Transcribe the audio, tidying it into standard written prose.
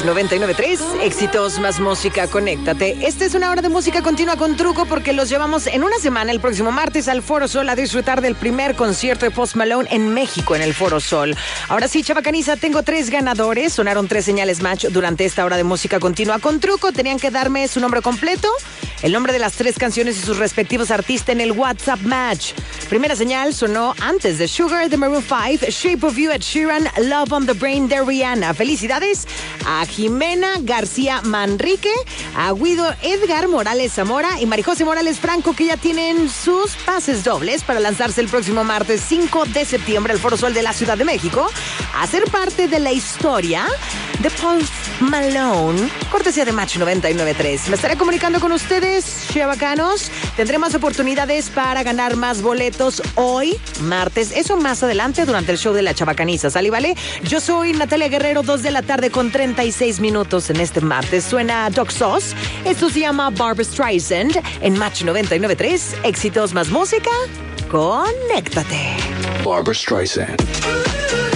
Match 99.3, éxitos más música, conéctate. Esta es una hora de música continua con Truco porque los llevamos en una semana, el próximo martes, al Foro Sol a disfrutar del primer concierto de Post Malone en México, en el Foro Sol. Ahora sí, chavacaniza, tengo 3 ganadores. Sonaron 3 señales match durante esta hora de música continua con Truco. Tenían que darme su nombre completo, el nombre de las 3 canciones y sus respectivos artistas en el WhatsApp Match. Primera señal sonó antes de Sugar de Maroon 5, Shape of You, Ed Sheeran, Love on the Brain de Rihanna. Felicidades a Jimena García Manrique, a Guido Edgar Morales Zamora y Marijose Morales Franco, que ya tienen sus pases dobles para lanzarse el próximo martes 5 de septiembre al Foro Sol de la Ciudad de México a ser parte de la historia de Post Malone, cortesía de Match 99.3. Me estaré comunicando con ustedes, chavacanos. Tendré más oportunidades para ganar más boletos hoy, martes. Eso más adelante durante el show de la chavacaniza, ¿sale, vale? Yo soy Natalia Guerrero, 2 de la tarde con 36 minutos en este martes. Suena Doc Sauce. Esto se llama Barbra Streisand en Match 99.3. Éxitos más música. Conéctate. Barbra Streisand.